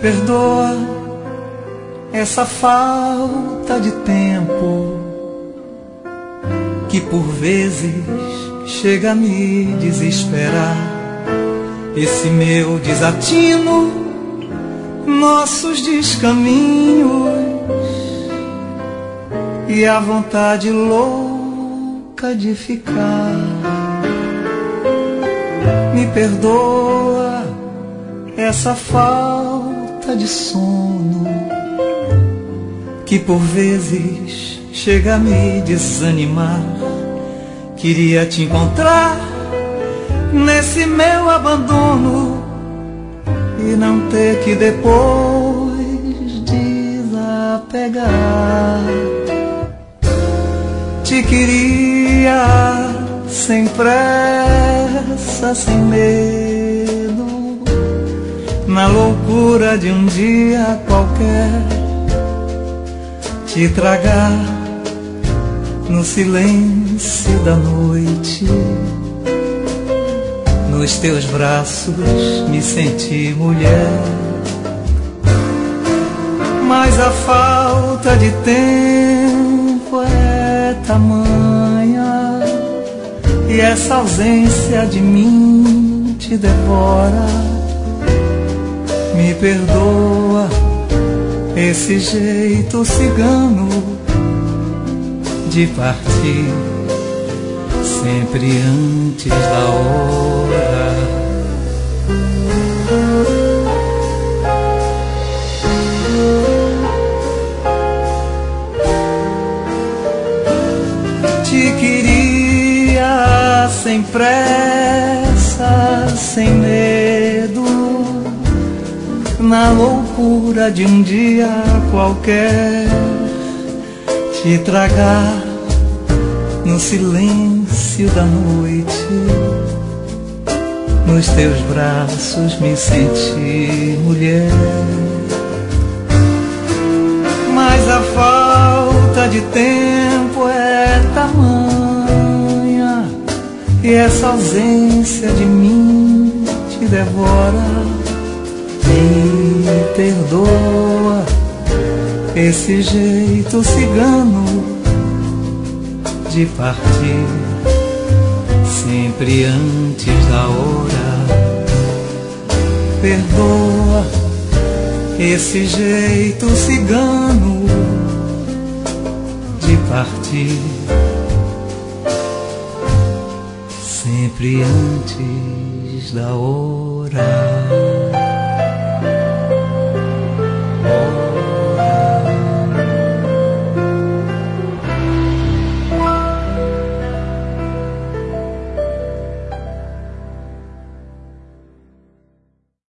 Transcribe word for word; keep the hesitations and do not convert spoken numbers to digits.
perdoa essa falta de tempo que por vezes chega a me desesperar. Esse meu desatino, nossos descaminhos e a vontade louca de ficar. Me perdoa essa falta de sono que por vezes chega a me desanimar. Queria te encontrar nesse meu abandono e não ter que depois desapegar. Te queria sem pressa, sem medo, na loucura de um dia qualquer, te tragar no silêncio da noite. Nos teus braços me senti mulher, mas a falta de tempo é tamanha e essa ausência de mim te devora. Me perdoa esse jeito cigano de partir sempre antes da hora. Te queria sem pressa, sem medo, na loucura de um dia qualquer, te tragar no silêncio da noite. Nos teus braços me senti mulher, mas a falta de tempo é tamanha e essa ausência de mim te devora. Me perdoa esse jeito cigano de partir sempre antes da hora. Perdoa esse jeito cigano de partir sempre antes da hora.